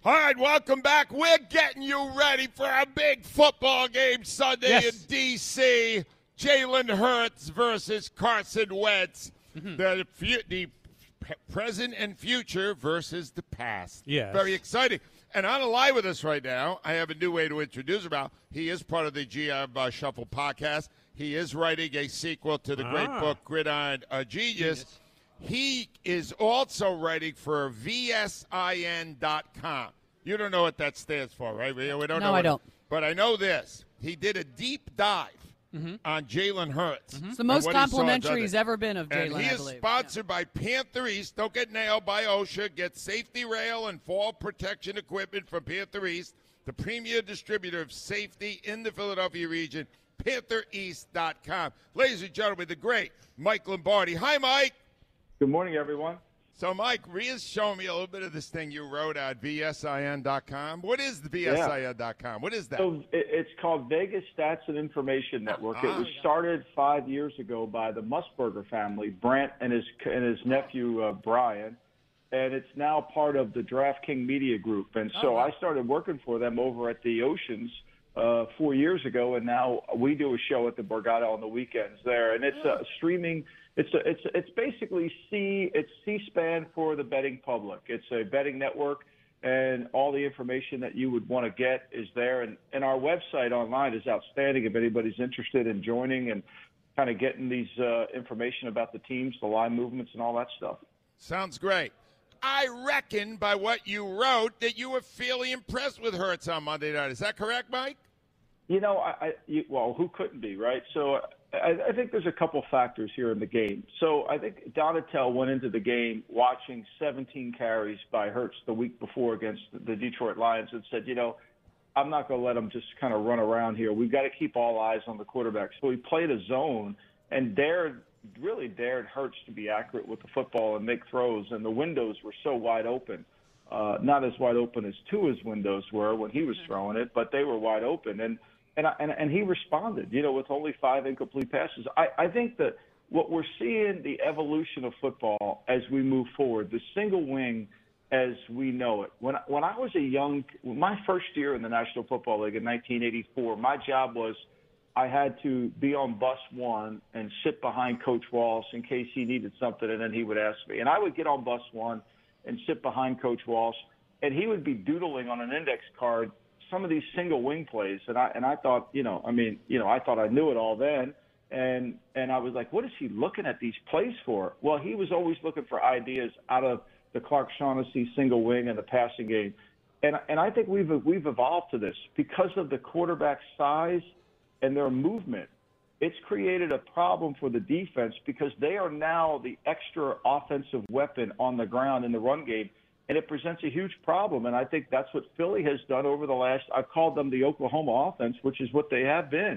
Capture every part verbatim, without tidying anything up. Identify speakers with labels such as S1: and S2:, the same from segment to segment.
S1: All right, welcome back. We're getting you ready for a big football game Sunday
S2: Yes.
S1: in D C Jalen Hurts versus Carson Wentz.
S2: Mm-hmm.
S1: The, fu- the p- present and future versus the past.
S2: Yes.
S1: Very exciting. And on the line with us right now, I have a new way to introduce him now. He is part of the G M uh, Shuffle podcast. He is writing a sequel to the great
S2: Ah.
S1: book Gridiron uh, Genius. Genius. He is also writing for V S I N dot com. You don't know what that stands for, right? We, we don't
S3: No,
S1: know
S3: I
S1: what
S3: don't.
S1: It, but I know this. He did a deep dive
S2: Mm-hmm.
S1: on Jalen Hurts.
S3: It's the
S1: and
S3: most
S1: what he saw
S3: complimentary
S1: done
S3: he's
S1: it.
S3: ever been of
S1: And
S3: Jalen,
S1: he
S3: I
S1: is
S3: believe.
S1: sponsored by Panther East. Don't get nailed by OSHA. Get safety rail and fall protection equipment from Panther East, the premier distributor of safety in the Philadelphia region, panther east dot com. Ladies and gentlemen, the great Mike Lombardi. Hi, Mike.
S4: Good morning, everyone.
S1: So, Mike, Ria's showing me a little bit of this thing you wrote at V S I N dot com. What is the V S I N dot com? What is that?
S4: So it- it's called Vegas Stats and Information Network.
S1: Ah.
S4: It was started five years ago by the Musburger family, Brent and his and his nephew uh, Brian, and it's now part of the DraftKings Media Group. And so
S3: Oh, wow.
S4: I started working for them over at the Oceans uh, four years ago, and now we do a show at the Borgata on the weekends there, and it's uh, streaming. It's a, it's it's basically C it's C-SPAN for the betting public. It's a betting network, and all the information that you would want to get is there. And, and our website online is outstanding if anybody's interested in joining and kind of getting these uh, information about the teams, the line movements, and all that stuff.
S1: Sounds great. I reckon by what you wrote that you were fairly impressed with Hurts on Monday night. Is that correct, Mike?
S4: You know, I, I you, well, who couldn't be, right? So I, I think there's a couple factors here in the game. So I think Donatel went into the game watching seventeen carries by Hurts the week before against the Detroit Lions and said, you know, I'm not going to let him just kind of run around here. We've got to keep all eyes on the quarterback. So he played a zone and dared, really dared Hurts to be accurate with the football and make throws, and the windows were so wide open. Uh, not as wide open as Tua's windows were when he was throwing it, but they were wide open. And And, I, and and he responded, you know, with only five incomplete passes. I, I think that what we're seeing, the evolution of football as we move forward, the single wing as we know it. When when I was a young, my first year in the National Football League in nineteen eighty-four, my job was I had to be on bus one and sit behind Coach Walsh in case he needed something, and then he would ask me. And I would get on bus one and sit behind Coach Walsh, and he would be doodling on an index card some of these single wing plays, and I and I thought, you know, I mean, you know, I thought I knew it all then, and and I was like, what is he looking at these plays for? Well, he was always looking for ideas out of the Clark Shaughnessy single wing and the passing game, and and I think we've we've evolved to this because of the quarterback size and their movement. It's created a problem for the defense because they are now the extra offensive weapon on the ground in the run game. And it presents a huge problem, and I think that's what Philly has done over the last – I've called them the Oklahoma offense, which is what they have been,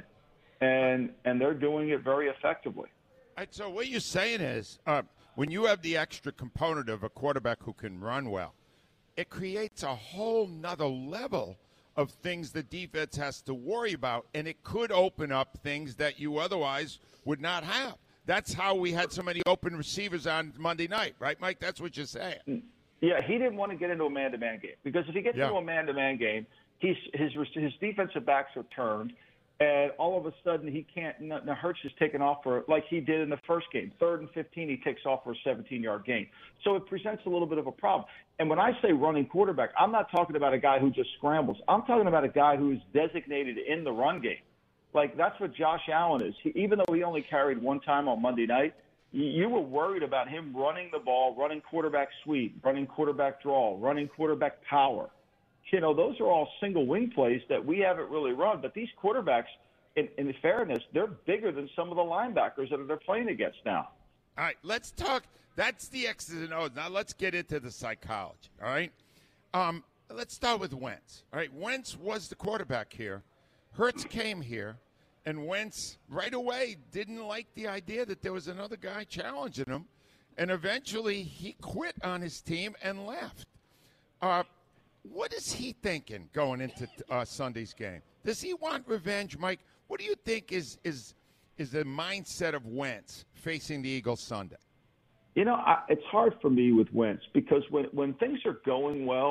S4: and and they're doing it very effectively.
S1: All right, so what you're saying is uh, when you have the extra component of a quarterback who can run well, it creates a whole nother level of things the defense has to worry about, and it could open up things that you otherwise would not have. That's how we had so many open receivers on Monday night, right, Mike? That's what you're saying.
S4: Yeah, he didn't want to get into a man-to-man game because if he gets
S1: Yeah.
S4: into a man-to-man game, he's, his his defensive backs are turned, and all of a sudden he can't. Now Hurts is taken off for like he did in the first game, third and fifteen, he takes off for a seventeen-yard gain. So it presents a little bit of a problem. And when I say running quarterback, I'm not talking about a guy who just scrambles. I'm talking about a guy who is designated in the run game. Like that's what Josh Allen is. He, even though he only carried one time on Monday night. You were worried about him running the ball, running quarterback sweep, running quarterback draw, running quarterback power. You know, those are all single wing plays that we haven't really run. But these quarterbacks, in, in fairness, they're bigger than some of the linebackers that they're playing against now.
S1: All right, let's talk. That's the X's and O's. Now let's get into the psychology, all right? Um, let's start with Wentz. All right, Wentz was the quarterback here. Hurts came here. And Wentz right away didn't like the idea that there was another guy challenging him. And eventually he quit on his team and left. Uh, what is he thinking going into uh, Sunday's game? Does he want revenge, Mike? What do you think is is is the mindset of Wentz facing the Eagles Sunday?
S4: You know, I, it's hard for me with Wentz because when, when things are going well,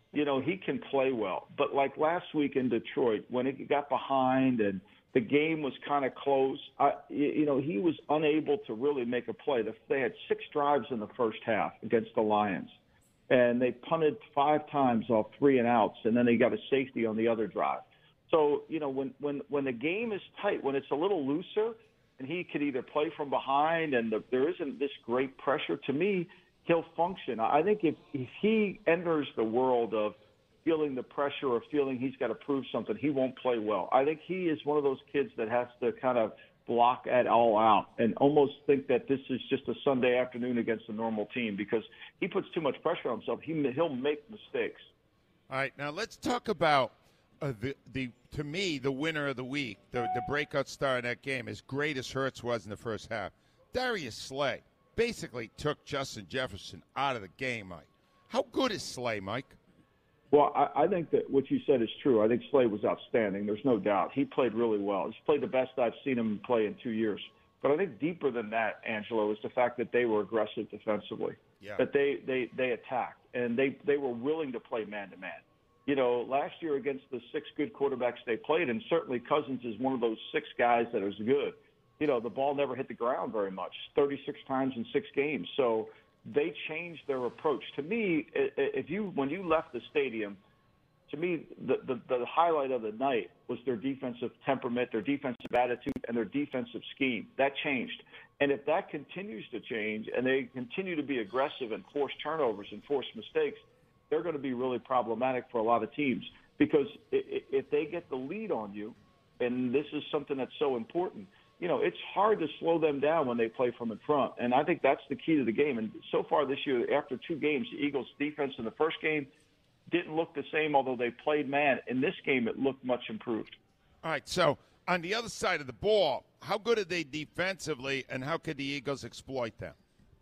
S4: you know, he can play well. But like last week in Detroit, when it got behind and the game was kind of close, I, you know, he was unable to really make a play. They had six drives in the first half against the Lions, and they punted five times off three and outs, and then they got a safety on the other drive. So, you know, when, when, when the game is tight, when it's a little looser, and he could either play from behind and the, there isn't this great pressure, to me, he'll function. I think if, if he enters the world of feeling the pressure or feeling he's got to prove something, he won't play well. I think he is one of those kids that has to kind of block it all out and almost think that this is just a Sunday afternoon against a normal team because he puts too much pressure on himself. He, he'll make mistakes.
S1: All right, now let's talk about Uh, the, the to me, the winner of the week, the, the breakout star in that game, as great as Hurts was in the first half, Darius Slay basically took Justin Jefferson out of the game, Mike. How good is Slay, Mike?
S4: Well, I, I think that what you said is true. I think Slay was outstanding. There's no doubt. He played really well. He's played the best I've seen him play in two years. But I think deeper than that, Angelo, is the fact that they were aggressive defensively,
S1: yeah.
S4: that they, they, they attacked, and they, they were willing to play man-to-man. You know, last year against the six good quarterbacks they played, and certainly Cousins is one of those six guys that is good, you know, the ball never hit the ground very much, thirty-six times in six games. So they changed their approach. To me, if you when you left the stadium, to me, the, the, the highlight of the night was their defensive temperament, their defensive attitude, and their defensive scheme. That changed. And if that continues to change and they continue to be aggressive and force turnovers and force mistakes, they're going to be really problematic for a lot of teams because if they get the lead on you, and this is something that's so important, you know, it's hard to slow them down when they play from in front. And I think that's the key to the game. And so far this year, after two games, the Eagles' defense in the first game didn't look the same, although they played man. In this game, it looked much improved.
S1: All right, so on the other side of the ball, how good are they defensively, and how could the Eagles exploit them?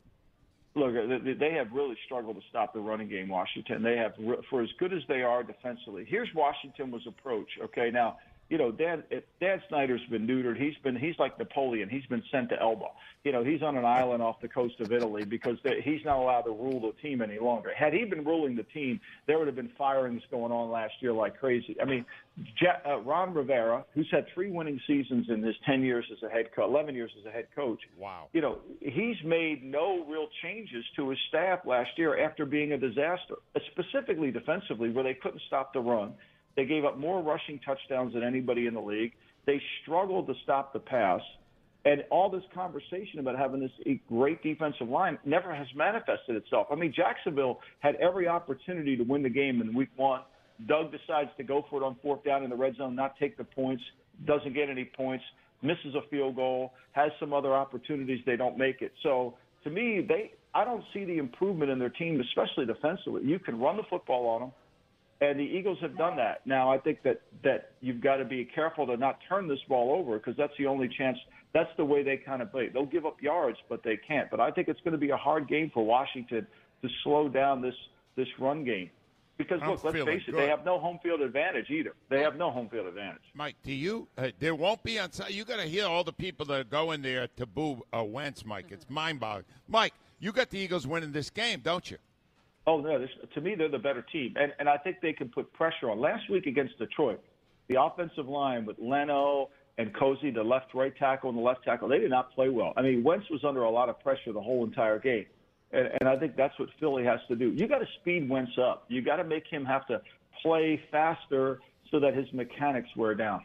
S4: Look, they have really struggled to stop the running game, Washington. They have, for as good as they are defensively. Here's Washington's approach, okay? Now, you know, Dan, Dan Snyder's been neutered. He's been he's like Napoleon. He's been sent to Elba. You know, he's on an island off the coast of Italy because they, he's not allowed to rule the team any longer. Had he been ruling the team, there would have been firings going on last year like crazy. I mean, uh, Ron Rivera, who's had three winning seasons in his ten years as a head coach, eleven years as a head coach.
S1: Wow.
S4: You know, he's made no real changes to his staff last year after being a disaster, specifically defensively, where they couldn't stop the run. They gave up more rushing touchdowns than anybody in the league. They struggled to stop the pass. And all this conversation about having this great defensive line never has manifested itself. I mean, Jacksonville had every opportunity to win the game in week one. Doug decides to go for it on fourth down in the red zone, not take the points, doesn't get any points, misses a field goal, has some other opportunities, they don't make it. So to me, they I don't see the improvement in their team, especially defensively. You can run the football on them. And the Eagles have done that. Now, I think that, that you've got to be careful to not turn this ball over because that's the only chance. That's the way they kind of play. They'll give up yards, but they can't. But I think it's going to be a hard game for Washington to slow down this, this run game. Because,
S1: I'm
S4: look, let's face it,
S1: good.
S4: they have no home field advantage either. They have no home field advantage.
S1: Mike, do you uh, – there won't be on – you got to hear all the people that are going there to boo uh, Wentz, Mike. It's mind-boggling. Mike, you got the Eagles winning this game, don't you?
S4: Oh, no, this, to me, they're the better team. And, and I think they can put pressure on. Last week against Detroit, the offensive line with Leno and Cozy, the left-right tackle and the left tackle, they did not play well. I mean, Wentz was under a lot of pressure the whole entire game. And, and I think that's what Philly has to do. You got to speed Wentz up. You got to make him have to play faster so that his mechanics wear down.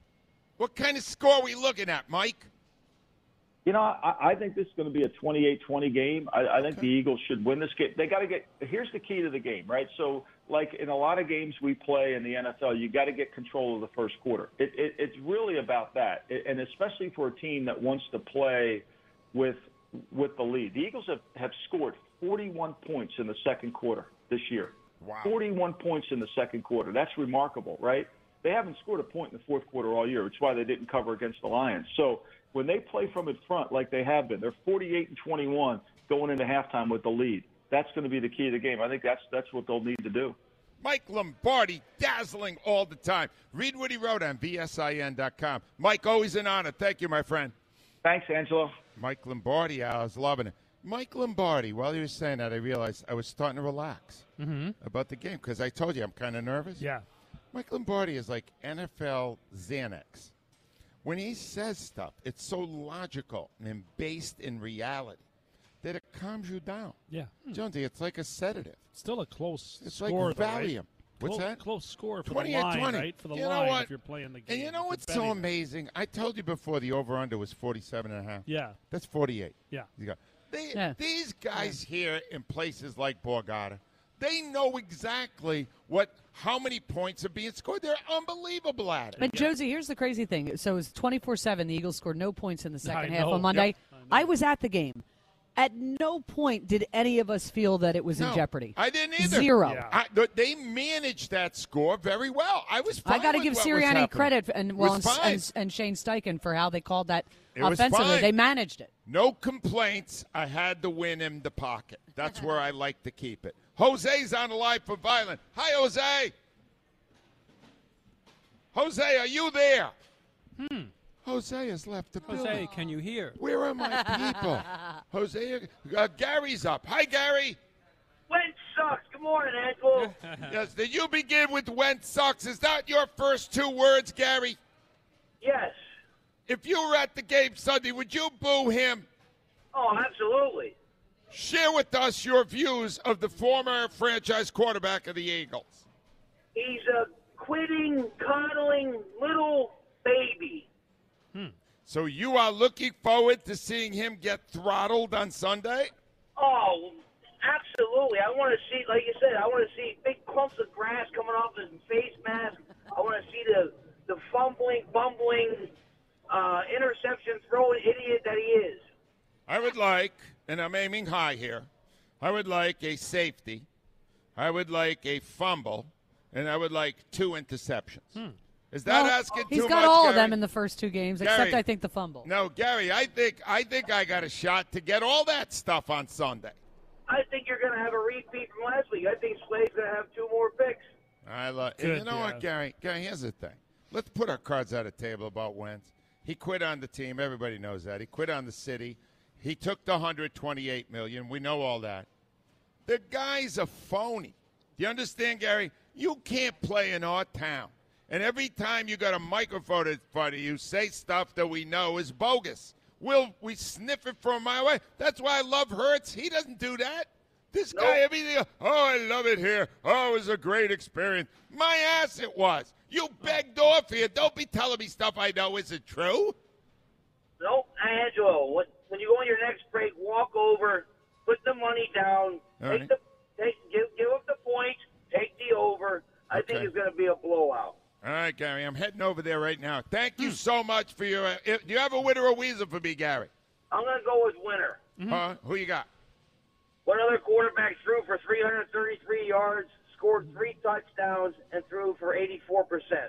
S1: What kind of score are we looking at, Mike?
S4: You know, I, I think this is going to be a twenty-eight twenty game. I, I think okay. the Eagles should win this game. They got to get – here's the key to the game, right? So, like in a lot of games we play in the N F L, you got to get control of the first quarter. It, it, it's really about that, it, and especially for a team that wants to play with with the lead. The Eagles have, have scored forty-one points in the second quarter this year.
S1: Wow.
S4: forty-one points in the second quarter. That's remarkable, right? They haven't scored a point in the fourth quarter all year. It's why they didn't cover against the Lions. So when they play from in front like they have been, they're forty-eight and twenty-one going into halftime with the lead. That's going to be the key to the game. I think that's that's what they'll need to do.
S1: Mike Lombardi, dazzling all the time. Read what he wrote on V S I N dot com. Mike, always an honor. Thank you, my friend.
S4: Thanks, Angelo.
S1: Mike Lombardi, I was loving it. Mike Lombardi, while he was saying that, I realized I was starting to relax
S2: Mm-hmm.
S1: about the game because I told you I'm kind of nervous.
S2: Yeah.
S1: Mike Lombardi is like N F L Xanax. When he says stuff, it's so logical and based in reality that it calms you down.
S2: Yeah.
S1: Jonesy, it's like a sedative.
S2: Still a close
S1: It's like
S2: score, though,
S1: Valium.
S2: right?
S1: What's
S2: Close,
S1: that?
S2: Close score for the
S1: twenty-eight
S2: line,
S1: twenty.
S2: right? For the
S1: You know
S2: line
S1: what?
S2: if you're playing the game.
S1: And you know
S2: If
S1: what's
S2: you're
S1: so
S2: betting.
S1: amazing? I told you before the over-under was forty-seven and a half.
S2: Yeah.
S1: That's forty-eight.
S2: Yeah.
S1: You got, they,
S3: Yeah.
S1: These guys here in places like Borgata, they know exactly what how many points are being scored. They're unbelievable at it.
S3: But Josie, here's the crazy thing. So it was twenty-four seven. The Eagles scored no points in the second
S2: I
S3: half
S2: know.
S3: on Monday.
S2: Yep.
S3: I, was at the game. At no point did any of us feel that it was
S1: No,
S3: in jeopardy.
S1: I didn't either.
S3: Zero.
S2: Yeah.
S1: I, th- they managed that score very well. I was fine
S3: I got to
S1: with
S3: give
S1: what was
S3: Sirianni
S1: happening.
S3: credit and,
S1: It
S3: well,
S1: was
S3: and,
S1: fine.
S3: and, and Shane Steichen for how they called that
S1: It was
S3: offensively.
S1: fine.
S3: They managed it.
S1: No complaints. I had the win in the pocket. That's where I like to keep it. Jose's on the line for Violent. Hi, Jose. Jose, are you there?
S5: Hmm.
S1: Jose has left the building.
S5: Jose, can you hear?
S1: Where are my people? Jose, uh, Gary's up. Hi, Gary.
S6: Wentz sucks. Good morning, Angelo.
S1: Yes, did you begin with Wentz sucks? Is that your first two words, Gary?
S6: Yes.
S1: If you were at the game Sunday, would you boo him?
S6: Oh, absolutely.
S1: Share with us your views of the former franchise quarterback of the Eagles.
S6: He's a quitting, coddling little baby.
S1: So you are looking forward to seeing him get throttled on Sunday?
S6: Oh, absolutely. I want to see, like you said, I want to see big clumps of grass coming off his face mask. I want to see the, the fumbling, bumbling, uh, interception throwing idiot that he is.
S1: I would like, and I'm aiming high here, I would like a safety, I would like a fumble, and I would like two interceptions. Is that
S3: Well,
S1: asking
S3: he's
S1: too
S3: got
S1: much,
S3: all
S1: Gary?
S3: of them in the first two games, except
S1: Gary.
S3: I think the fumble.
S1: No, Gary, I think I think I got a shot to get all that stuff on Sunday.
S6: I think you're going to have a repeat from last week. I think Slade's going to have two more picks.
S1: I love. And
S2: Good,
S1: you know
S2: yeah.
S1: what, Gary? Gary, here's the thing. Let's put our cards on the table about Wentz. He quit on the team. Everybody knows that. He quit on the city. He took the one hundred twenty-eight million dollars. We know all that. The guy's a phony. Do you understand, Gary? You can't play in our town. And every time you got a microphone in front of you, say stuff that we know is bogus. We'll we sniff it from a mile away. That's why I love Hurts. He doesn't do that. This guy, everything. Oh, I love it here. Oh, it was a great experience. My ass, it was. You begged off here. Don't be telling me stuff I know isn't true.
S6: Nope, Angelo. When, when you go on your next break, walk over, put the money down,
S1: All
S6: take
S1: right.
S6: the, take, give, give up the points, take the over. I
S1: Okay.
S6: think it's going to be a blowout.
S1: All right, Gary. I'm heading over there right now. Thank you so much for your. Uh, do you have a winner or weasel for me, Gary?
S6: I'm going to go with winner.
S1: Huh? Who you got?
S6: One other quarterback threw for three hundred thirty-three yards, scored three touchdowns, and threw for eighty-four percent.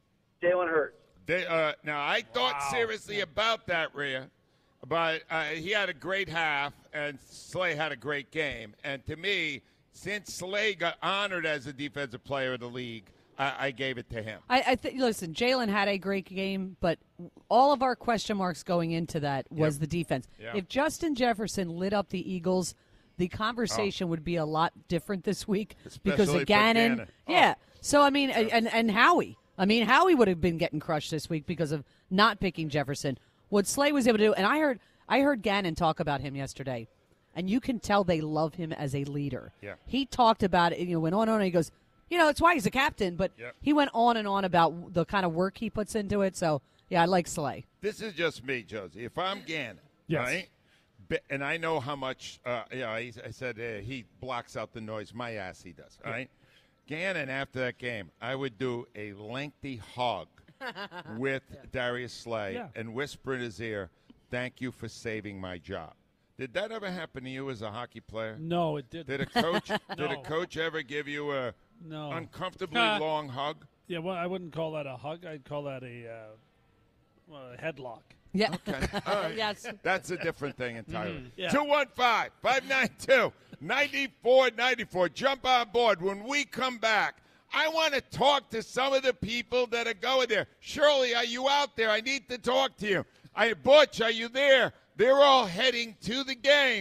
S6: Jalen Hurts.
S1: They, uh, now, I thought
S2: Wow.
S1: seriously about that, Rhea, but uh, he had a great half, and Slay had a great game. And to me, since Slay got honored as the defensive player of the league, I, I gave it to him.
S3: I, I think. Listen, Jalen had a great game, but all of our question marks going into that was
S1: Yep.
S3: the defense.
S1: Yeah.
S3: If Justin Jefferson lit up the Eagles, the conversation would be a lot different this week because
S1: Especially for
S3: of Gannon.
S1: Gannon.
S3: Yeah. So I mean, and and Howie. I mean, Howie would have been getting crushed this week because of not picking Jefferson. What Slay was able to do, and I heard I heard Gannon talk about him yesterday, and you can tell they love him as a leader.
S1: Yeah.
S3: He talked about it. You know, went on and on. And he goes, you know, it's why he's a captain. But
S1: Yep.
S3: he went on and on about the kind of work he puts into it. So yeah, I like Slay.
S1: This is just me, Josie. If I'm Gannon,
S2: Yes.
S1: right? Be- And I know how much, uh, yeah, he, I said uh, he blocks out the noise. My ass, he does, all right? Gannon, after that game, I would do a lengthy hug with Darius Slay
S2: Yeah.
S1: and whisper in his ear, thank you for saving my job. Did that ever happen to you as a hockey player?
S2: No, it didn't.
S1: Did a coach did a
S2: No.
S1: coach ever give you a
S2: No.
S1: uncomfortably
S2: Uh,
S1: long hug?
S2: Yeah, well, I wouldn't call that a hug. I'd call that a, uh, well, a headlock.
S3: Yeah.
S1: Okay. All right.
S3: Yes.
S1: That's a different thing entirely.
S2: Yeah.
S1: two one five, five nine two, nine four nine four. Jump on board. When we come back, I want to talk to some of the people that are going there. Shirley, are you out there? I need to talk to you. I, Butch, are you there? They're all heading to the game.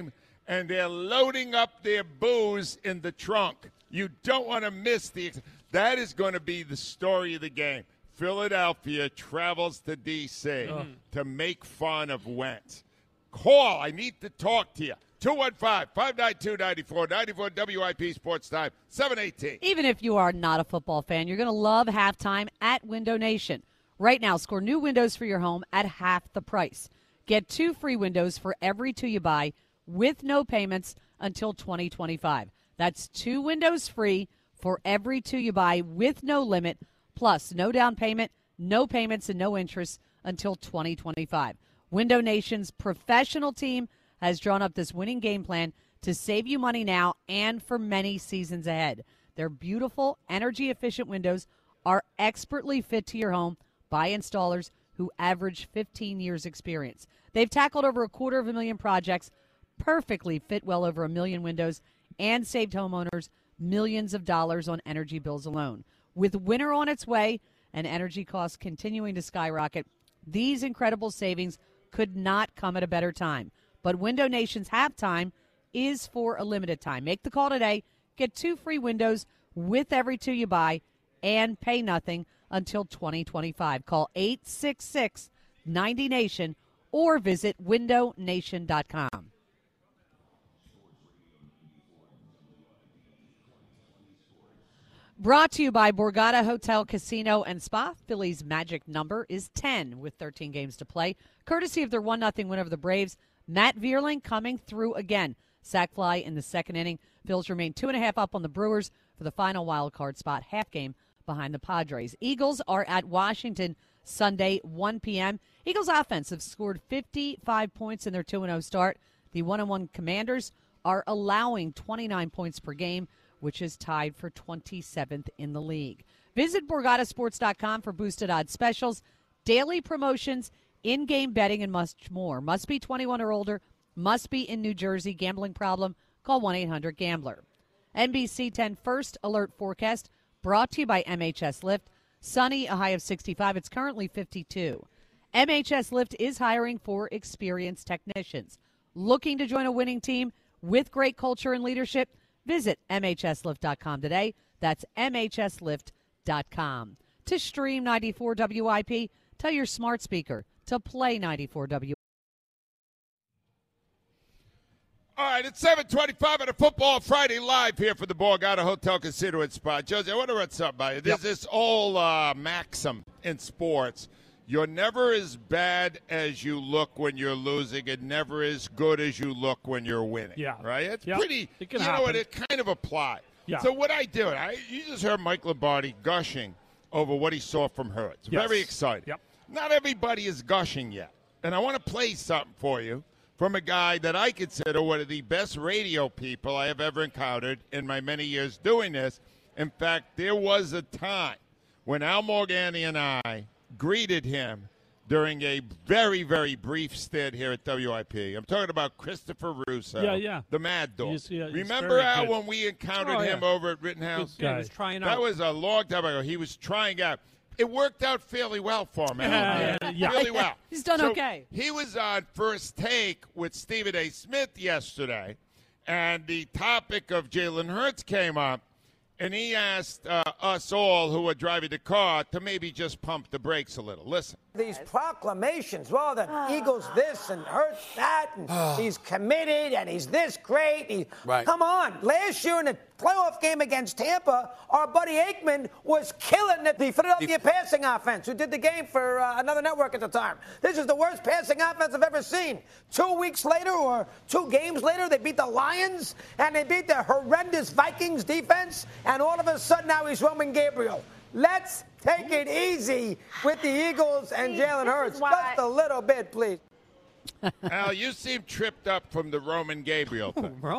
S1: and they're loading up their booze in the trunk. You don't want to miss the – that is going to be the story of the game. Philadelphia travels to D C oh. to make fun of Wentz. Call. I need to talk to you. two one five, five nine two, nine four nine four W I P Sports Time, seven eighteen.
S3: Even if you are not a football fan, you're going to love halftime at Window Nation. Right now, score new windows for your home at half the price. Get two free windows for every two you buy with no payments until twenty twenty-five. That's two windows free for every two you buy with no limit, plus no down payment, no payments, and no interest until twenty twenty-five. Window Nation's professional team has drawn up this winning game plan to save you money now and for many seasons ahead. Their beautiful, energy-efficient windows are expertly fit to your home by installers who average fifteen years experience. They've tackled over a quarter of a million projects, perfectly fit well over a million windows, and saved homeowners millions of dollars on energy bills alone. With winter on its way and energy costs continuing to skyrocket, these incredible savings could not come at a better time. But Window Nation's halftime is for a limited time. Make the call today. Get two free windows with every two you buy and pay nothing until twenty twenty-five. Call eight six six, nine zero nation or visit window nation dot com. Brought to you by Borgata Hotel, Casino, and Spa. Philly's magic number is ten with thirteen games to play. Courtesy of their one nothing win over the Braves. Matt Vierling coming through again. Sack fly in the second inning. Phils remain two and a half up on the Brewers for the final wild card spot, half game behind the Padres. Eagles are at Washington Sunday, one p.m. Eagles offense have scored fifty-five points in their two and oh start. The one and one Commanders are allowing twenty-nine points per game, which is tied for twenty-seventh in the league. Visit Borgata Sports dot com for boosted odds specials, daily promotions, in-game betting, and much more. Must be twenty-one or older. Must be in New Jersey. Gambling problem? Call one eight hundred gambler. N B C ten First Alert Forecast brought to you by M H S Lift. Sunny, a high of sixty-five. It's currently fifty-two. M H S Lift is hiring for experienced technicians. Looking to join a winning team with great culture and leadership? Visit M H S lift dot com today. That's M H S lift dot com. To stream ninety-four W I P, tell your smart speaker to play ninety-four W I P.
S1: All right, it's seven twenty-five on a Football Friday live here for the Borgata Hotel Casino and Spa. Josie, I want to run something by you. There's yep. this old uh, maxim in sports. You're never as bad as you look when you're losing and never as good as you look when you're winning.
S2: Yeah.
S1: Right? It's
S2: yep.
S1: pretty,
S2: it can
S1: you
S2: happen.
S1: know what, it kind of applies.
S2: Yeah.
S1: So what I do, I, you just heard Mike Lombardi gushing over what he saw from Hurts.
S2: Yes.
S1: Very excited.
S2: Yep.
S1: Not everybody is gushing yet. And I want to play something for you from a guy that I consider one of the best radio people I have ever encountered in my many years doing this. In fact, there was a time when Al Morgani and I greeted him during a very, very brief stint here at W I P. I'm talking about Christopher Russo,
S2: yeah, yeah.
S1: the Mad Dog.
S2: He's, yeah, he's
S1: Remember, Al,
S2: good.
S1: when we encountered
S2: oh,
S1: him
S2: yeah.
S1: over at Rittenhouse?
S2: Good guy. He was trying out.
S1: That was a long time ago. He was trying out. It worked out fairly well for him, Al.
S2: Yeah, yeah.
S1: Really well.
S3: He's done
S1: so
S3: okay.
S1: He was on First Take with Stephen A. Smith yesterday, and the topic of Jalen Hurts came up, and he asked uh, us all who were driving the car to maybe just pump the brakes a little. Listen.
S5: These proclamations, well, the Eagles this and Hurts that, and he's committed and he's this great. He,
S7: right.
S5: Come on. Last year in the playoff game against Tampa, our buddy Aikman was killing the, the Philadelphia the, passing offense, who did the game for uh, another network at the time. This is the worst passing offense I've ever seen. Two weeks later or two games later, they beat the Lions and they beat the horrendous Vikings defense, and all of a sudden now he's Roman Gabriel. Let's take it easy with the Eagles and Jalen Hurts. Just a little bit, please.
S1: Al, you seem tripped up from the Roman Gabriel thing.
S7: Roman.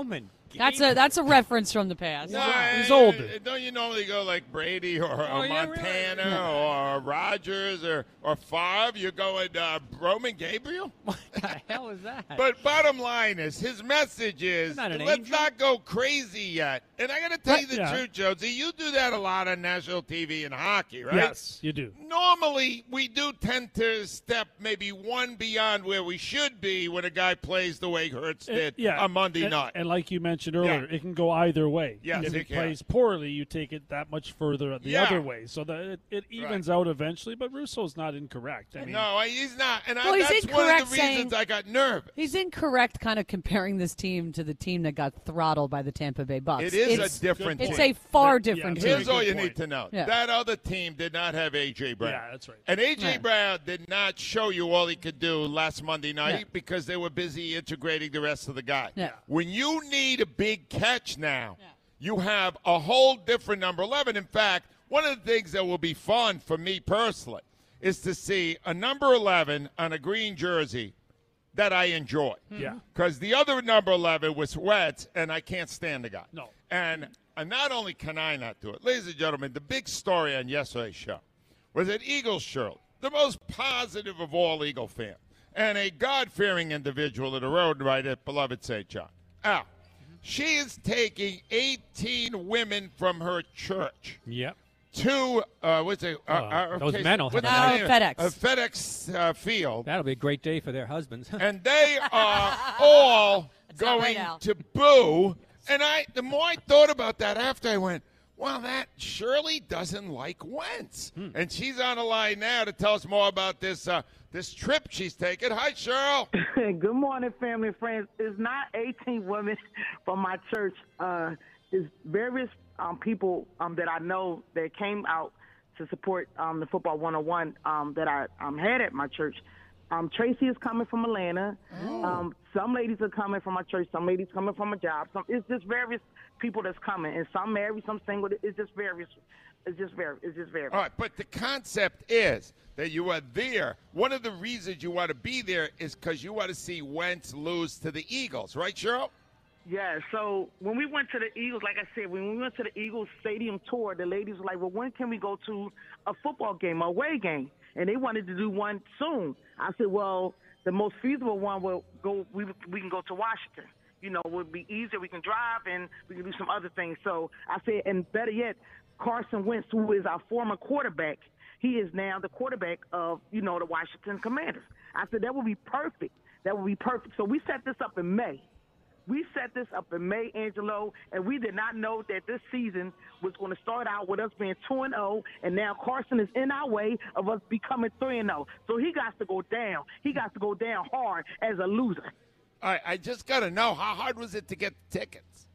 S3: That's a that's a reference from the past.
S1: No,
S2: He's
S1: uh,
S2: older.
S1: Don't you normally go like Brady or, or
S2: Oh, yeah,
S1: Montana
S2: really?
S1: or Rogers or or Favre? You're going uh, Roman Gabriel.
S7: What the hell is that?
S1: But bottom line is, his message is,
S7: Not an
S1: let's
S7: angel.
S1: not go crazy yet. And I got to tell you the
S2: Yeah.
S1: truth, Josie. You do that a lot on national T V and hockey, right?
S2: Yes, you do.
S1: Normally, we do tend to step maybe one beyond where we should be when a guy plays the way Hurts did
S2: Uh, yeah.
S1: on Monday
S2: and,
S1: night.
S2: And like you mentioned earlier,
S1: Yeah.
S2: it can go either way.
S1: Yes,
S2: if
S1: it
S2: he
S1: can.
S2: plays poorly, you take it that much further the
S1: Yeah.
S2: other way. So that it, it evens out eventually. But Russo's not incorrect. I mean,
S1: no, I- he's not. And
S3: Well,
S1: I,
S3: he's
S1: that's one of
S3: incorrect
S1: the reasons
S3: saying-
S1: I got nervous.
S3: He's incorrect kind of comparing this team to the team that got throttled by the Tampa Bay Bucks.
S1: It is
S3: it's,
S1: a different
S3: It's
S1: team.
S3: a far
S2: Yeah,
S3: different
S2: it's
S3: team.
S2: a
S1: Here's all
S2: good
S1: you
S2: point.
S1: need to know.
S3: Yeah.
S1: That other team did not have A J. Brown.
S2: Yeah, that's right.
S1: And A J.
S3: Yeah.
S1: Brown did not show you all he could do last Monday night
S3: Yeah.
S1: because they were busy integrating the rest of the guys.
S3: Yeah.
S1: When you need a big catch now, you have a whole different number eleven. In fact, one of the things that will be fun for me personally is to see a number eleven on a green jersey that I enjoy.
S2: Yeah.
S1: Because the other number eleven was Wentz, and I can't stand the guy.
S2: No.
S1: And uh, not only can I not do it, ladies and gentlemen, the big story on yesterday's show was that Eagle Shirley, the most positive of all Eagle fans, and a God-fearing individual of the road right at beloved Saint John. Al, she is taking eighteen women from her church
S7: Yep.
S1: to, uh, what's it? Uh,
S7: Uh,
S1: uh,
S7: those
S1: okay,
S7: men will
S1: what's
S3: have
S1: the
S3: a-
S1: name?
S3: No, FedEx.
S1: A FedEx uh, field.
S7: That'll be a great day for their husbands.
S1: And they are all
S3: not
S1: going
S3: right, Al.
S1: to boo. And I, the more I thought about that after, I went, well, that Shirley doesn't like Wentz.
S7: Hmm.
S1: And she's on the line now to tell us more about this uh, this trip she's taking. Hi, Cheryl.
S8: Good morning, family and friends. It's not eighteen women from my church. Uh, it's various um, people um, that I know that came out to support um, the Football one oh one um, that I um, had at my church. Um, Tracy is coming from Atlanta. Um, some ladies are coming from my church. Some ladies coming from a job. Some, it's just various people that's coming, and some married, some single. It's just various. It's just very. It's just various.
S1: All right, but the concept is that you are there. One of the reasons you want to be there is because you want to see Wentz lose to the Eagles, right, Cheryl?
S8: Yeah, so when we went to the Eagles, like I said, when we went to the Eagles Stadium tour, the ladies were like, well, when can we go to a football game, a away game? And they wanted to do one soon. I said, well, the most feasible one will go, we, we can go to Washington. You know, it would be easier. We can drive and we can do some other things. So I said, and better yet, Carson Wentz, who is our former quarterback, he is now the quarterback of, you know, the Washington Commanders. I said, that would be perfect. That would be perfect. So we set this up in May. We set this up in May, Angelo, and we did not know that this season was going to start out with us being two and oh, and now Carson is in our way of us becoming three and oh. So he got to go down. He got to go down hard as a loser.
S1: All right, I just got to know, how hard was it to get tickets?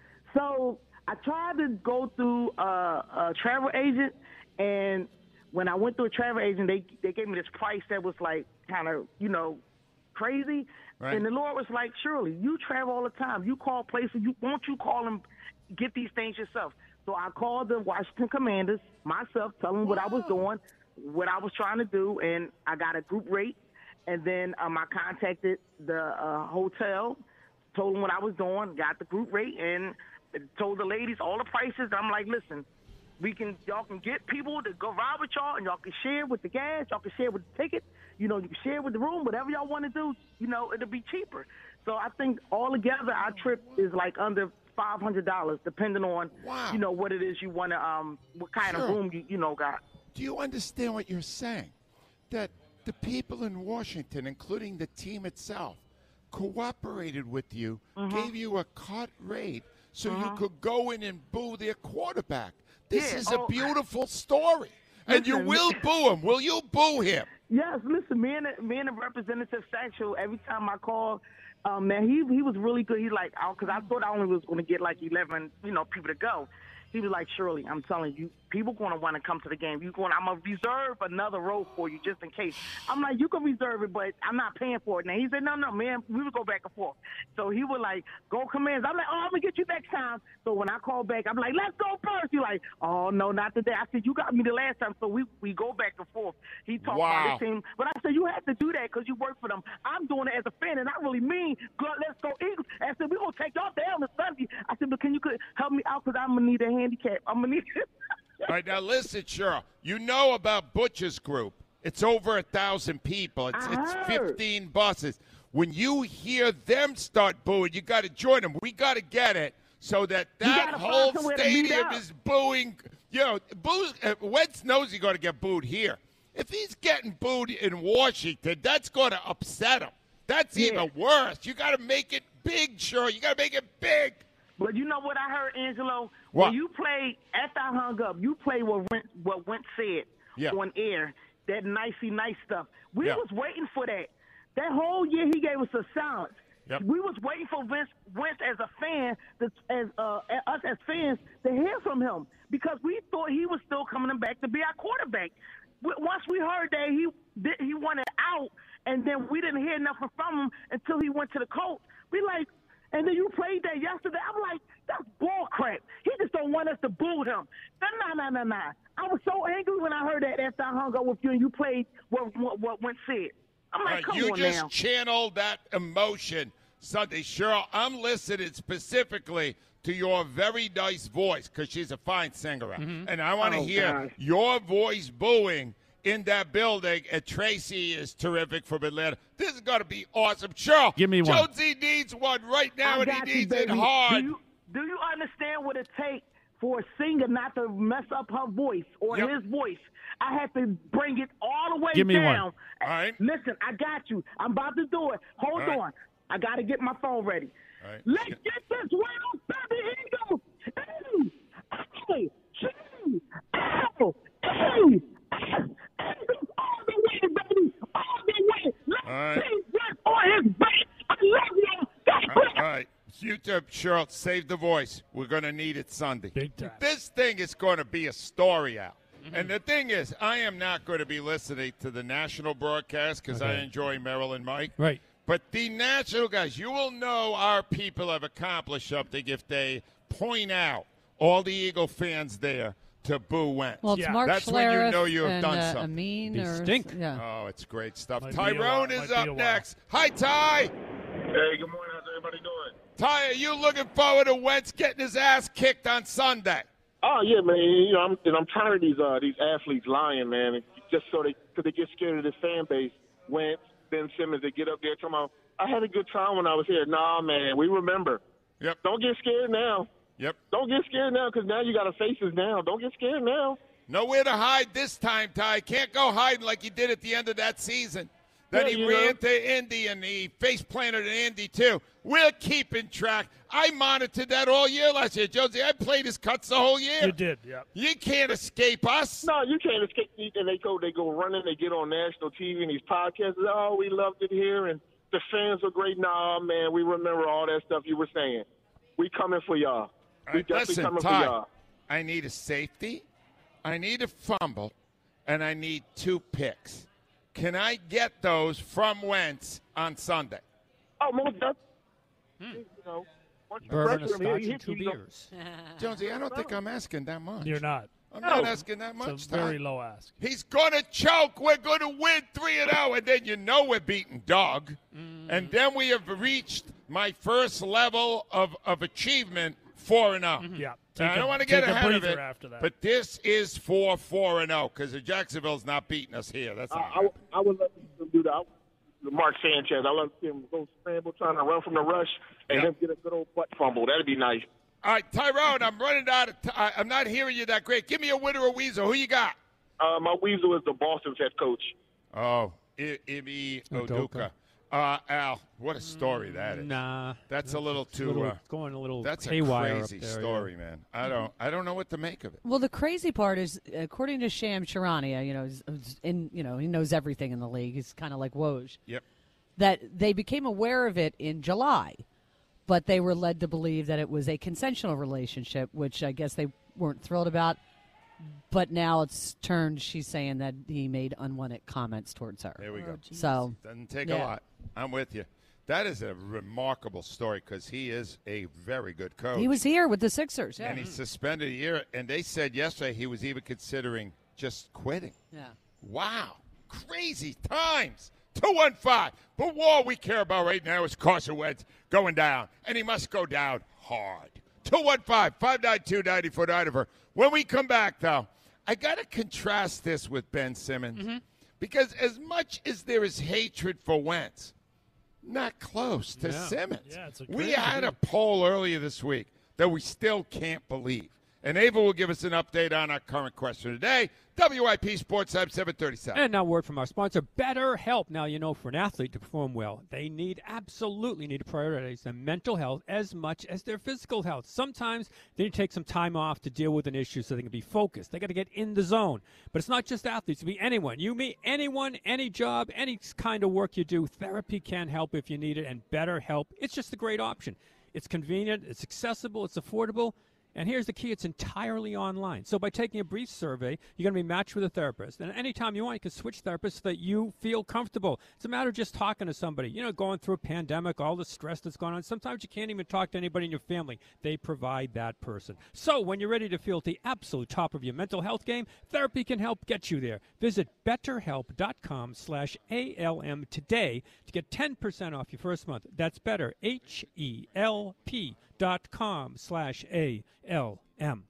S8: So I tried to go through a, a travel agent, and when I went through a travel agent, they they gave me this price that was like kind of, you know, crazy.
S1: Right.
S8: And the Lord was like, Shirley, you travel all the time. You call places. You won't you call them, get these things yourself. So I called the Washington Commanders myself, tell them what I was doing, what I was trying to do, and I got a group rate. And then um, I contacted the uh, hotel, told them what I was doing, got the group rate, and told the ladies all the prices. I'm like, listen, we can y'all can get people to go ride with y'all, and y'all can share with the gas, y'all can share with the ticket, you know, you can share with the room, whatever y'all want to do, you know, it'll be cheaper. So I think all together our trip is like under five hundred dollars, depending on,
S1: Wow.
S8: you know, what it is you want to, um, what kind
S1: Sure.
S8: of room you, you know, got.
S1: Do you understand what you're saying? That the people in Washington, including the team itself, cooperated with you,
S8: Mm-hmm.
S1: gave you a cut rate so you could go in and boo their quarterback. This
S8: Yeah,
S1: is a
S8: oh,
S1: beautiful story. And you
S8: Listen,
S1: will boo him. Will you boo him?
S8: Yes, listen, me and the, me and the representative Satchel, every time I call, um, man, he he was really good. He's like, because I thought I only was going to get like eleven, you know, people to go. He was like, Shirley, I'm telling you, People going to want to come to the game. You going? I'm gonna reserve another row for you just in case. I'm like, you can reserve it, but I'm not paying for it. Now he said, no, no, man, we would go back and forth. So he would like go commands. I'm like, oh, I'm gonna get you next time. So when I call back, I'm like, let's go first. He's like, oh no, not today. I said, you got me the last time. So we we go back and forth. He talked
S1: Wow.
S8: about his team, but I said, you have to do that because you work for them. I'm doing it as a fan, and I really mean, God, let's go Eagles. I said, we're gonna take y'all down on Sunday. I said, but can you could help me out because I'm gonna need a handicap. I'm gonna need it.
S1: All right, now listen, Cheryl. You know about Butcher's Group. It's over a thousand people. It's,
S8: I
S1: it's
S8: heard.
S1: fifteen buses. When you hear them start booing, you got to join them. We got to get it so that that
S8: gotta find
S1: whole
S8: somewhere to meet
S1: stadium
S8: up.
S1: is booing. You know, boo, uh, Wentz knows he's going to get booed here. If he's getting booed in Washington, that's going to upset him. That's
S8: Yeah.
S1: even worse. You got to make it big, Cheryl. You got to make it big.
S8: But you know what I heard, Angelo?
S1: What?
S8: When you played, after I hung up, you played what Wentz, what Wentz said
S1: Yeah.
S8: on air, that nicey nice stuff. We
S1: Yeah.
S8: was waiting for that. That whole year he gave us a silence.
S1: Yep.
S8: We was waiting for Wentz, Wentz as a fan, to, as uh, us as fans, to hear from him because we thought he was still coming back to be our quarterback. W- Once we heard that he did- he wanted out, and then we didn't hear nothing from him until he went to the Colts. We like. And then you played that yesterday. I'm like, that's bull crap. He just don't want us to boo him. Nah, nah, nah, nah, nah. I was so angry when I heard that after I hung up with you and you played what what, what went said. I'm like,
S1: All right,
S8: come
S1: you
S8: on
S1: just
S8: now.
S1: channeled that emotion Sunday. Cheryl, I'm listening specifically to your very nice voice because she's a fine singer. And I want to
S8: Oh,
S1: hear
S8: gosh.
S1: your voice booing in that building. And Tracy is terrific from Atlanta. This is going to be awesome. Cheryl,
S2: Give me one.
S1: Jonesy needs one right now,
S8: I
S1: and he
S8: got you,
S1: needs it
S8: baby.
S1: hard.
S8: Do you, do you understand what it takes for a singer not to mess up her voice or
S1: Yep.
S8: his voice? I have to bring it all the way
S2: Give me one.
S8: down.
S1: All right.
S8: Listen, I got you. I'm about to do it. Hold
S1: All right.
S8: on. I got to get my phone ready.
S1: All right.
S8: Let's get this one on seven Eagles. Hey, hey, two, oh, hey, Eagles all the way, baby. All the way. Let's
S1: All right.
S8: see what's on his back. I love y'all. God
S1: All
S8: bless.
S1: right, all right. You too, Cheryl, save the voice. We're going to need it Sunday.
S2: Big time.
S1: This thing is going to be a story out. And the thing is, I am not going to be listening to the national broadcast because I
S2: Okay.
S1: enjoy Merrill and Mike.
S2: Right.
S1: But the national guys, you will know our people have accomplished something if they point out all the Eagle fans there to boo Wentz.
S3: Well, it's
S2: Yeah.
S3: Mark
S1: That's when you
S3: Schlereth
S1: know you have
S3: and,
S1: done
S3: uh,
S1: something.
S3: Amin
S2: They
S3: or
S2: stink.
S3: Yeah.
S1: Oh, it's great stuff.
S2: Might be a while-
S1: Tyrone
S2: might
S1: is
S2: be
S1: up
S2: a while.
S1: next. Hi, Ty.
S9: Hey, good morning. How's everybody doing?
S1: Ty, are you looking forward to Wentz getting his ass kicked on Sunday?
S9: Oh yeah, man. You know, I'm and I'm tired of these uh these athletes lying, man. Just so they because they get scared of this fan base. Wentz, Ben Simmons, they get up there talking about, I had a good time when I was here. Nah, man, we remember.
S1: Yep.
S9: Don't get scared now.
S1: Yep.
S9: Don't get scared now because now you got to face us now. Don't get scared now.
S1: Nowhere to hide this time, Ty. Can't go hiding like he did at the end of that season. Then
S9: Yeah,
S1: he
S9: you
S1: ran
S9: know.
S1: to Indy and he face planted in Indy too. We're keeping track. I monitored that all year last year, Josie. I played his cuts the whole year.
S2: You did, yeah.
S1: You can't escape us.
S9: No, you can't escape. And they go, they go running. They get on national T V and these podcasts. Oh, we loved it here, and the fans were great. Nah, man, we remember all that stuff you were saying. We coming for y'all.
S1: All
S9: We
S1: right,
S9: definitely
S1: listen,
S9: coming for
S1: Ty,
S9: y'all.
S1: I need a safety, I need a fumble, and I need two picks. Can I get those from Wentz on Sunday?
S9: Oh, most definitely. You know, once you
S7: Bourbon, a
S9: pressure him,
S7: scotch,
S9: he- he-
S7: and two
S9: he's gonna-
S7: beers.
S1: Jonesy, I don't think I'm asking that much.
S2: You're not.
S1: I'm
S9: No.
S1: not asking that
S2: It's
S1: much,
S2: a
S1: Ty.
S2: very low ask.
S1: He's going to choke. We're going to win three and oh, and then you know we're beating Doug. And then we have reached my first level of, of achievement, four and oh.
S2: Yeah.
S1: And I
S2: Take
S1: don't
S2: a-
S1: want to get
S2: take a
S1: ahead of
S2: breather
S1: it,
S2: after that.
S1: but this is for four and oh because Jacksonville's not beating us here. That's
S9: I,
S1: not
S9: I, I would love to do that. I, Mark Sanchez, I love to see him go scramble, trying to run from the rush, and
S1: Yeah.
S9: him get a good old butt fumble. That'd be nice.
S1: All right, Tyrone, I'm running out of time. I'm not hearing you that great. Give me a winner or weasel. Who you got?
S9: Uh, my weasel is the Boston's head coach.
S1: Oh, I- Imi Oduka.
S7: Udoka.
S1: Uh, Al, what a story that is.
S7: Nah.
S1: That's a little
S7: It's
S1: too.
S7: little-
S1: uh,
S7: going a little
S1: That's a
S7: haywire
S1: crazy
S7: up there,
S1: story,
S7: yeah.
S1: man. I don't. I don't know what to make of it.
S3: Well, the crazy part is, according to Sham Charania, you know, is- is in you know he knows everything in the league. He's kind of like Woj.
S1: Yep.
S3: That they became aware of it in July, but they were led to believe that it was a consensual relationship, which I guess they weren't thrilled about. but now it's turned. She's saying that he made unwanted comments towards her.
S1: There we go.
S3: So
S1: doesn't take
S3: yeah.
S1: a lot. I'm with you. That is a remarkable story because he is a very good coach.
S3: He was here with the Sixers, yeah.
S1: And he's suspended a year. And they said yesterday he was even considering just quitting.
S3: Yeah.
S1: Wow. Crazy times. two one five. But all we care about right now is Carson Wentz going down. And he must go down hard. two one five, five nine two, nine four nine four. When we come back, though, I got to contrast this with Ben Simmons.
S3: Mm-hmm.
S1: Because as much as there is hatred for Wentz, not close to
S2: Yeah.
S1: Simmons.
S2: Yeah, it's a
S1: we
S2: crazy
S1: had a
S2: thing.
S1: poll earlier this week that we still can't believe. And Ava will give us an update on our current question today. W I P Sports Time seven thirty-seven.
S7: And now word from our sponsor, BetterHelp. Now, you know, for an athlete to perform well, they need, absolutely need to prioritize their mental health as much as their physical health. Sometimes they need to take some time off to deal with an issue so they can be focused. They got to get in the zone. But it's not just athletes. It can be anyone. You, me, anyone, any job, any kind of work you do, therapy can help if you need it. And BetterHelp, it's just a great option. It's convenient, it's accessible, it's affordable. And here's the key, it's entirely online. So by taking a brief survey, you're going to be matched with a therapist. And anytime you want, you can switch therapists so that you feel comfortable. It's a matter of just talking to somebody. You know, going through a pandemic, all the stress that's going on. Sometimes you can't even talk to anybody in your family. They provide that person. So when you're ready to feel at the absolute top of your mental health game, therapy can help get you there. Visit betterhelp.com slash ALM today to get ten percent off your first month. That's better, H E L P dot com slash A L M.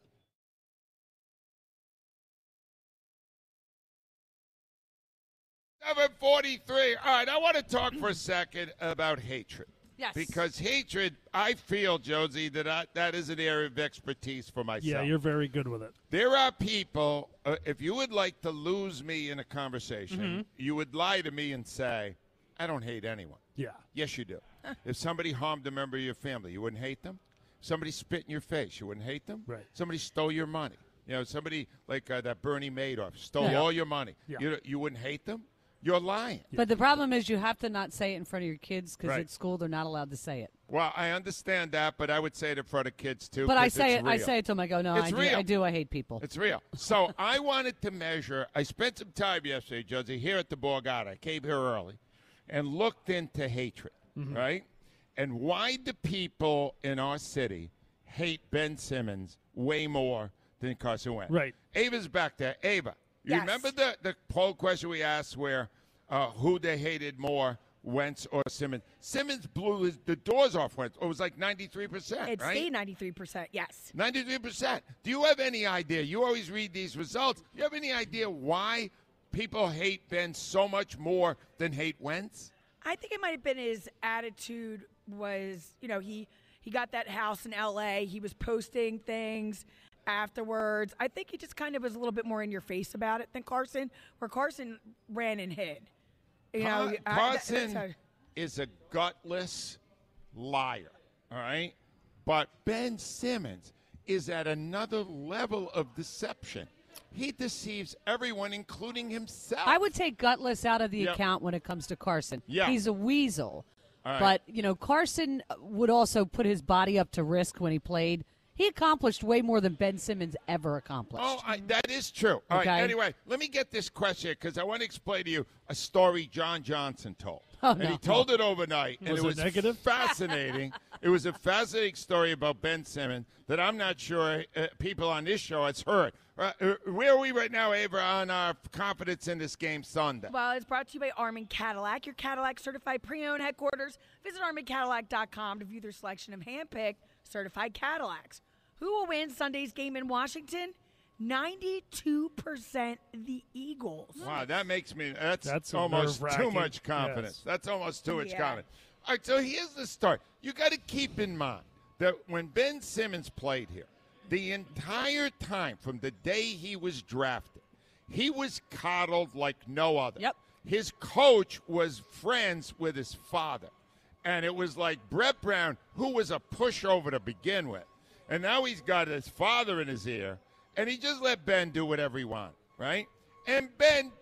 S1: seven forty-three. All right, I want to talk for a second about hatred.
S3: Yes.
S1: Because hatred, I feel, Josie, that I, that is an area of expertise for myself.
S2: Yeah, you're very good with it.
S1: There are people, uh, if you would like to lose me in a conversation,
S2: Mm-hmm.
S1: you would lie to me and say, I don't hate anyone.
S2: Yeah.
S1: Yes, you do. If somebody harmed a member of your family, you wouldn't hate them? Somebody spit in your face, you wouldn't hate them?
S2: Right.
S1: Somebody stole your money. You know, somebody like uh, that Bernie Madoff stole
S3: Yeah.
S1: all your money.
S2: Yeah.
S1: You, you wouldn't hate them? You're lying.
S3: But the problem is you have to not say it in front of your kids because
S1: Right.
S3: at school they're not allowed to say it.
S1: Well, I understand that, but I would say it in front of kids, too.
S3: But I
S1: 'cause
S3: say
S1: it's
S3: it. I
S1: real.
S3: say it to them. I go, no,
S1: It's
S3: I do,
S1: real.
S3: I do. I hate people.
S1: It's real. So I wanted to measure. I spent some time yesterday, Josie, here at the Borgata. I came here early and looked into hatred,
S2: Mm-hmm.
S1: right? And why do people in our city hate Ben Simmons way more than Carson Wentz?
S2: Right.
S1: Ava's back there. Ava, you
S10: Yes.
S1: remember the, the poll question we asked where uh, who they hated more, Wentz or Simmons? Simmons blew his, the doors off Wentz. It was like ninety-three percent,
S10: It
S1: right?
S10: stayed ninety-three percent, yes.
S1: ninety-three percent. Do you have any idea? You always read these results. Do you have any idea why people hate Ben so much more than hate Wentz?
S10: I think it might have been his attitude was, you know, he, he got that house in L A. He was posting things afterwards. I think he just kind of was a little bit more in your face about it than Carson, where Carson ran and hid. You know,
S1: Car-
S10: I- that-
S1: Carson
S10: that's how-
S1: is a gutless liar, all right? But Ben Simmons is at another level of deception. He deceives everyone, including himself.
S3: I would take gutless out of the
S1: Yep.
S3: account when it comes to Carson.
S1: Yeah.
S3: He's a weasel.
S1: All right.
S3: But, you know, Carson would also put his body up to risk when he played. He accomplished way more than Ben Simmons ever accomplished.
S1: Oh, I, that is true. All right.
S3: Okay.
S1: Anyway, let me get this question because I want to explain to you a story John Johnson told.
S3: Oh,
S1: and
S3: no.
S1: he told it overnight, and
S2: Was
S1: it
S2: it
S1: was
S2: negative?
S1: fascinating. It was a fascinating story about Ben Simmons that I'm not sure uh, people on this show has heard. Uh, uh, where are we right now, Ava, on our confidence in this game Sunday?
S10: Well, it's brought to you by Armin Cadillac, your Cadillac certified pre-owned headquarters. Visit armin cadillac dot com to view their selection of hand-picked certified Cadillacs. Who will win Sunday's game in Washington? ninety-two percent the Eagles.
S1: Wow, that makes me, that's,
S2: That's
S1: almost too
S2: nerve-wracking.
S1: much confidence.
S2: Yes.
S1: That's almost too much
S10: Yeah.
S1: confidence. All right, so here's the start. You got to keep in mind that when Ben Simmons played here, the entire time from the day he was drafted, he was coddled like no other.
S3: Yep.
S1: His coach was friends with his father. And it was like Brett Brown, who was a pushover to begin with. And now he's got his father in his ear, and he just let Ben do whatever he wanted, right? And Ben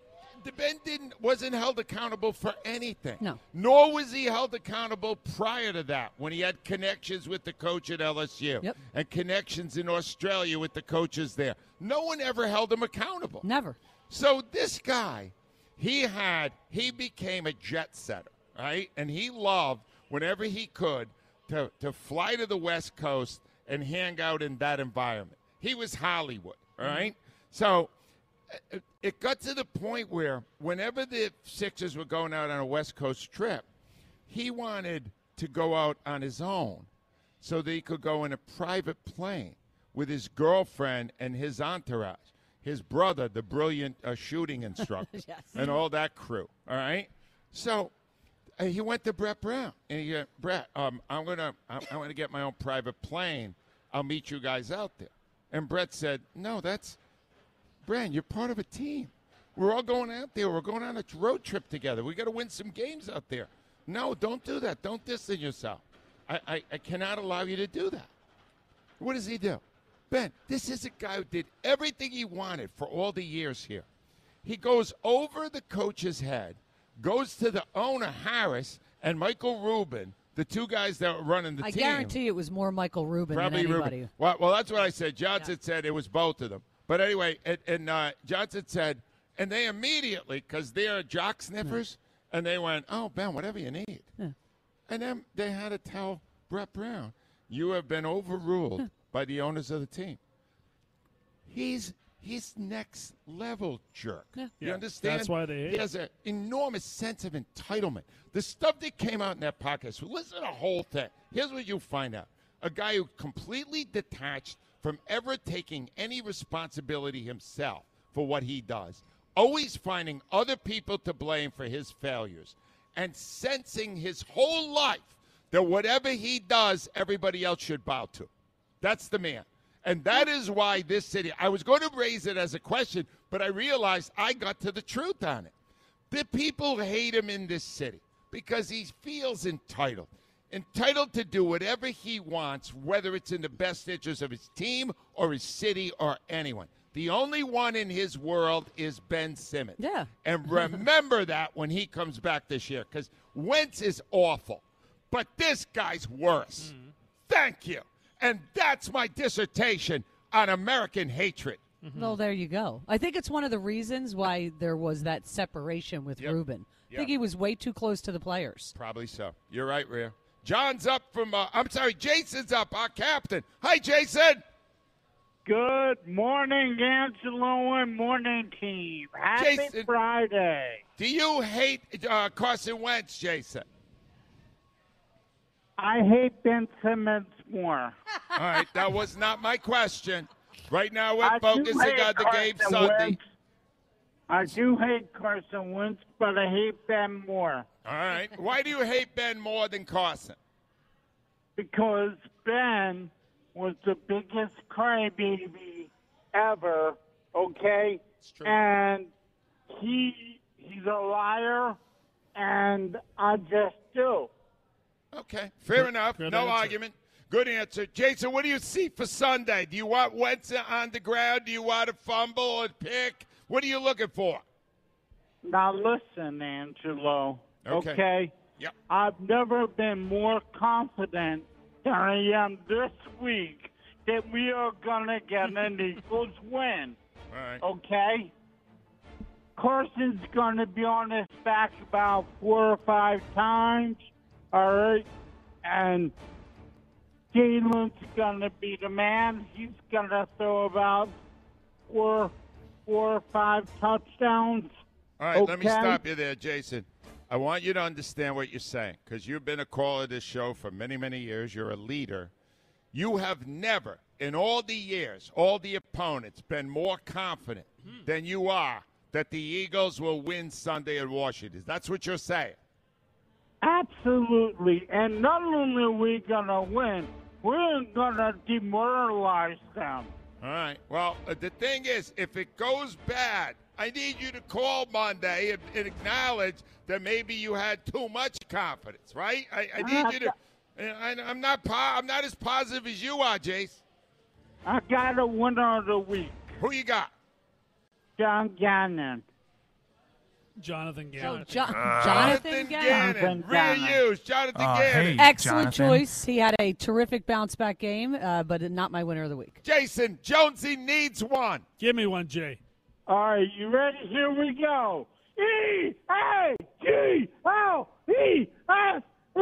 S1: Ben didn't wasn't held accountable for anything.
S3: No.
S1: Nor was he held accountable prior to that when he had connections with the coach at L S U
S3: Yep.
S1: and connections in Australia with the coaches there. No one ever held him accountable.
S3: Never.
S1: So this guy, he had he became a jet setter, right? And he loved whenever he could to to fly to the West Coast and hang out in that environment. He was Hollywood, all right? So it, it got to the point where whenever the Sixers were going out on a West Coast trip, he wanted to go out on his own so that he could go in a private plane with his girlfriend and his entourage, his brother, the brilliant uh, shooting instructor,
S3: Yes.
S1: and all that crew, all right? So uh, he went to Brett Brown, and he said, Brett, um, I'm going to I'm, I'm gonna get my own private plane. I'll meet you guys out there. And Brett said, no, that's, Brand, you're part of a team. We're all going out there. We're going on a road trip together. We got to win some games out there. No, don't do that. Don't distance yourself. I, I, I cannot allow you to do that. What does he do? Ben, this is a guy who did everything he wanted for all the years here. He goes over the coach's head, goes to the owner, Harris, and Michael Rubin, the two guys that were running the
S3: I
S1: team.
S3: guarantee it was more Michael Rubin
S1: Probably
S3: than anybody.
S1: Rubin. Well, well, that's what I said. Johnson
S3: Yeah.
S1: said it was both of them. But anyway, and, and uh, Johnson said, and they immediately, because they're jock sniffers, and they went, oh, Ben, whatever you need.
S3: Yeah.
S1: And then they had to tell Brett Brown, you have been overruled by the owners of the team. He's he's next level jerk.
S3: Yeah.
S1: You
S2: Yeah,
S1: understand?
S2: that's why they hate
S1: He has an enormous sense of entitlement. The stuff that came out in that podcast, listen to the whole thing. Here's what you'll find out. A guy who completely detached from ever taking any responsibility himself for what he does, always finding other people to blame for his failures, and sensing his whole life that whatever he does, everybody else should bow to. That's the man. And that is why this city, I was going to raise it as a question, but I realized I got to the truth on it. The people hate him in this city because he feels entitled. Entitled to do whatever he wants, whether it's in the best interest of his team or his city or anyone. The only one in his world is Ben Simmons.
S3: Yeah.
S1: And remember that when he comes back this year, because Wentz is awful, but this guy's worse.
S3: Mm-hmm.
S1: Thank you. And that's my dissertation on American hatred.
S3: Mm-hmm. Well, there you go. I think it's one of the reasons why there was that separation with
S1: Yep.
S3: Rubin. I
S1: Yep.
S3: think he was way too close to the players.
S1: Probably so. You're right, Rhea. John's up from, uh, I'm sorry, Jason's up, our captain. Hi, Jason.
S11: Good morning, Angelo, and morning, team. Happy
S1: Jason.
S11: Friday.
S1: Do you hate uh, Carson Wentz, Jason?
S11: I hate Ben Simmons more.
S1: All right, that was not my question. Right now we're
S11: I do
S1: focusing
S11: hate
S1: on the game
S11: Carson
S1: Sunday.
S11: Wentz. I do hate Carson Wentz, but I hate Ben more.
S1: All right. Why do you hate Ben more than Carson?
S11: Because Ben was the biggest crybaby ever, okay?
S1: It's true.
S11: And he he's a liar, and I just do.
S1: Okay, fair enough.
S2: good
S1: no
S2: answer.
S1: argument. Good answer. Jason, what do you see for Sunday? Do you want Wentz on the ground? Do you want a fumble or pick? What are you looking for?
S11: Now listen, Angelo,
S1: Okay.
S11: okay?
S1: Yep.
S11: I've never been more confident than I am this week that we are going to get an Eagles win,
S1: All right.
S11: okay? Carson's going to be on his back about four or five times, all right? And Jalen's going to be the man. He's going to throw about four, four or five touchdowns.
S1: All right, let me
S11: Okay.
S1: stop you there, Jason. I want you to understand what you're saying because you've been a caller of this show for many, many years. You're a leader. You have never, in all the years, all the opponents, been more confident than you are that the Eagles will win Sunday at Washington. That's what you're saying.
S11: Absolutely. And not only are we going to win, we're going to demoralize them.
S1: All right. Well, uh, the thing is, if it goes bad, I need you to call Monday and, and acknowledge that maybe you had too much confidence, right? I, I need you to. I, I'm not. Po- I'm not as positive as you are, Jace.
S11: I got a winner of the week,
S1: Who you got?
S11: John Gannon.
S2: Jonathan Gannon.
S3: Oh, Jo-
S1: Uh,
S3: Jonathan Gannon.
S1: Gannon. Reuse. Jonathan
S12: Uh,
S1: Gannon.
S12: hey,
S3: Excellent
S12: Jonathan.
S3: choice. He had a terrific bounce back game, uh, but not my winner of the week.
S1: Jason, Jonesy needs one.
S2: Give me one, Jay.
S11: All right, you ready? Here we go. E A G L E S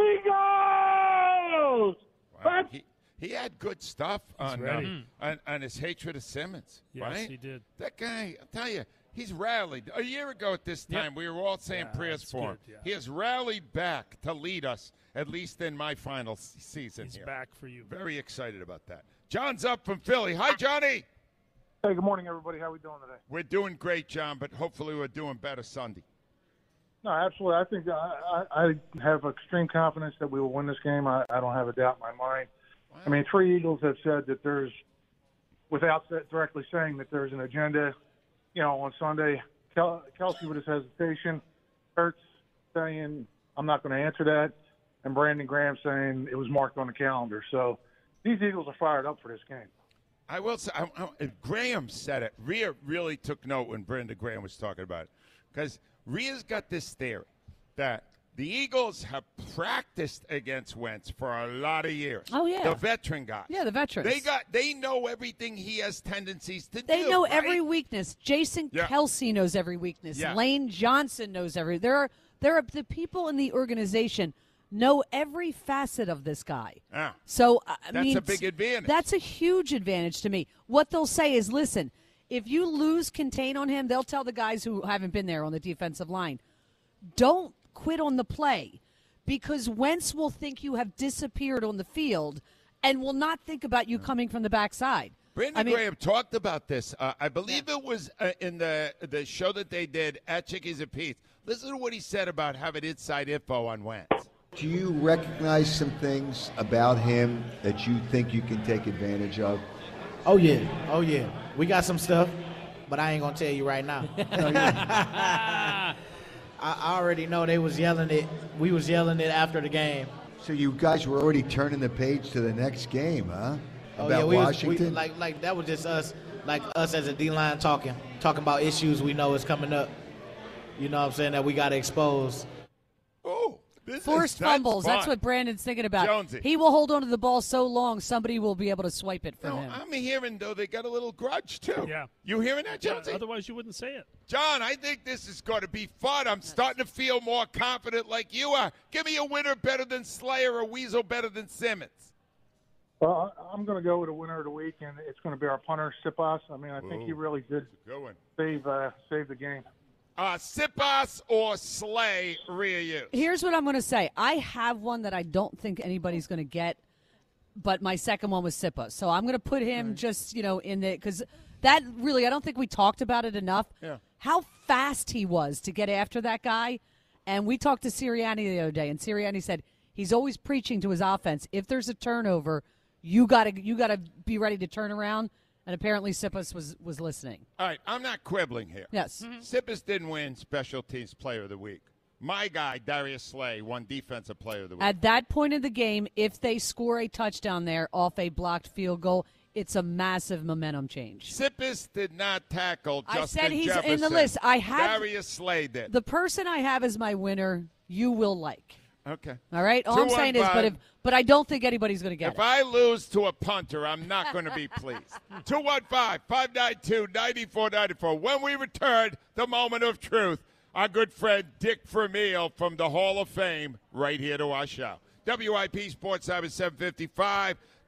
S11: Eagles!
S1: Wow. He, he had good stuff on, uh,
S2: ready.
S1: on on his hatred of Simmons,
S2: Yes,
S1: right?
S2: he did.
S1: That guy, I'll tell you, he's rallied. A year ago at this time,
S2: Yep.
S1: we were all saying
S2: Yeah,
S1: prayers
S2: that's
S1: for him.
S2: good, yeah.
S1: He has rallied back to lead us, at least in my final s- season
S2: He's
S1: here.
S2: back for you.
S1: Very excited about that. John's up from Philly. Hi, Johnny.
S13: Hey, good morning, everybody. How we doing today?
S1: We're doing great, John, but hopefully we're doing better Sunday.
S13: No, absolutely. I think I, I, I have extreme confidence that we will win this game. I, I don't have a doubt in my mind. I mean, three Eagles have said that there's, without directly saying that there's an agenda, you know, on Sunday. Kel- Kelsey with his hesitation, Hurts saying, I'm not going to answer that, and Brandon Graham saying it was marked on the calendar. So these Eagles are fired up for this game.
S1: I will say, I, I, Graham said it. Rhea really took note when Brenda Graham was talking about it. Because Rhea's got this theory that the Eagles have practiced against Wentz for a lot of years.
S3: Oh, yeah.
S1: The veteran guys.
S3: Yeah, the veterans.
S1: They got. They know everything he has tendencies to
S3: They
S1: do.
S3: know
S1: right?
S3: every weakness. Jason
S1: Yeah.
S3: Kelsey knows every weakness.
S1: Yeah.
S3: Lane Johnson knows every. There are there are the people in the organization know every facet of this guy.
S1: Ah.
S3: So I
S1: That's
S3: mean,
S1: a big advantage.
S3: That's a huge advantage to me. What they'll say is, listen, if you lose contain on him, they'll tell the guys who haven't been there on the defensive line, don't quit on the play, because Wentz will think you have disappeared on the field and will not think about you coming from the backside.
S1: Brandon
S3: I mean,
S1: Graham talked about this. Uh, I believe it was uh, in the the show that they did at Chickies and Pete's. Listen to what he said about having inside info on Wentz.
S14: Do you recognize some things about him that you think you can take advantage of?
S15: Oh, yeah. Oh, yeah. We got some stuff, but I ain't going to tell you right now. I, I already know they was yelling it. We was yelling it after the game.
S14: So you guys were already turning the page to the next game, huh?
S15: Oh,
S14: About
S15: yeah. We
S14: Washington?
S15: Was, we, like, like, that was just us, like us as a D-line talking, talking about issues we know is coming up. You know what I'm saying, that we got to expose.
S1: Oh. This
S3: Forced
S1: is, that's
S3: fumbles. That's
S1: fun.
S3: what Brandon's thinking about.
S1: Jonesy.
S3: He will hold on to the ball so long, somebody will be able to swipe it from
S1: No,
S3: him.
S1: I'm hearing, though, they got a little grudge, too.
S2: Yeah.
S1: You hearing that,
S2: Yeah,
S1: Jonesy?
S2: otherwise, you wouldn't say it.
S1: John, I think this is going to be fun. I'm starting to feel more confident like you are. Give me a winner better than Slayer, a weasel better than Simmons.
S13: Well, I- I'm going to go with a winner of the week, and it's going to be our punter, Sipas. I mean, I think he
S1: Ooh.
S13: really did
S1: Good one.
S13: save uh, save the game.
S1: Uh, Sipas or Slay, Ryu.
S3: Here's what I'm going to say. I have one that I don't think anybody's going to get, but my second one was Sippa. So I'm going to put him just, you know, in the – because that really – I don't think we talked about it enough.
S1: Yeah.
S3: How fast he was to get after that guy. And we talked to Sirianni the other day, and Sirianni said he's always preaching to his offense. If there's a turnover, you got to you got to be ready to turn around. And apparently Sippas was, was listening.
S1: All right, I'm not quibbling here.
S3: Yes.
S1: Mm-hmm. Sippas didn't win Special Teams Player of the Week. My guy, Darius Slay, won Defensive Player of the Week.
S3: At that point in the game, if they score a touchdown there off a blocked field goal, it's a massive momentum change.
S1: Sippas did not tackle
S3: I
S1: Justin
S3: said he's
S1: Jefferson.
S3: in the list. I have
S1: Darius Slay did.
S3: the person I have as my winner. You will like.
S1: Okay.
S3: All right. All I'm saying is, but if but I don't think anybody's going to get
S1: If
S3: it.
S1: I lose to a punter, I'm not going to be pleased. two one five, five nine two, nine four nine four. When we return, the moment of truth. Our good friend Dick Vermeil from the Hall of Fame right here to our show. W I P Sports Time is seven fifty-five.